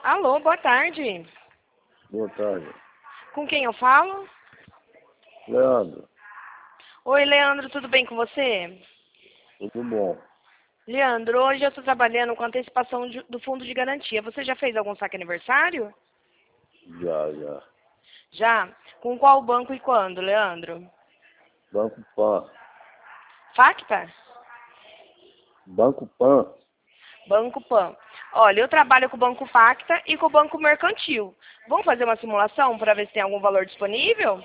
Alô, boa tarde. Boa tarde. Com quem eu falo? Leandro, Oi, Leandro, tudo bem com você? tudo bom? Leandro, hoje eu estou trabalhando com antecipação do fundo de garantia. Você já fez algum saque aniversário? Já. Já? Com qual banco e quando, Leandro? Banco Pan. Facta? Banco Pan. Banco Pan. Olha, eu trabalho com o Banco Facta e com o Banco Mercantil. Vamos fazer uma simulação para ver se tem algum valor disponível?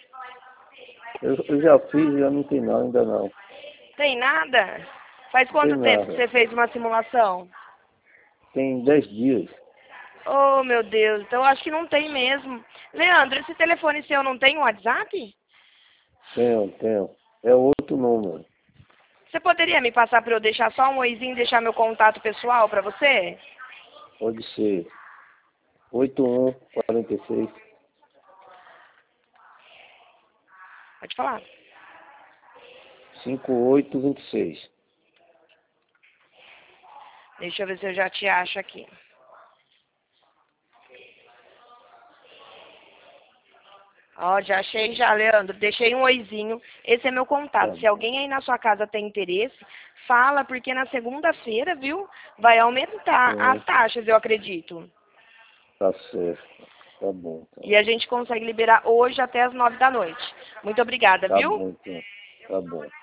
Eu já fiz, já não tem nada, ainda não. Tem nada? Faz Não tem quanto tempo que nada. você fez uma simulação? Tem 10 dias. Oh, meu Deus, então eu acho que não tem mesmo. Leandro, esse telefone seu não tem um WhatsApp? Tenho. É outro número. Você poderia me passar para eu deixar só um oizinho e deixar meu contato pessoal para você? Pode ser 8146 Pode falar. 5826. Deixa eu ver se eu já te acho aqui. Ó, já achei já, Leandro. Deixei um oizinho. Esse é meu Tá contato. Se bom. alguém aí na sua casa tem interesse, fala, porque na segunda-feira, viu, vai aumentar as Sim, taxas, eu acredito. tá certo. Tá bom, então. E a gente consegue liberar hoje até as 9 da noite. Muito obrigada, Tá viu? bom, então. Tá bom.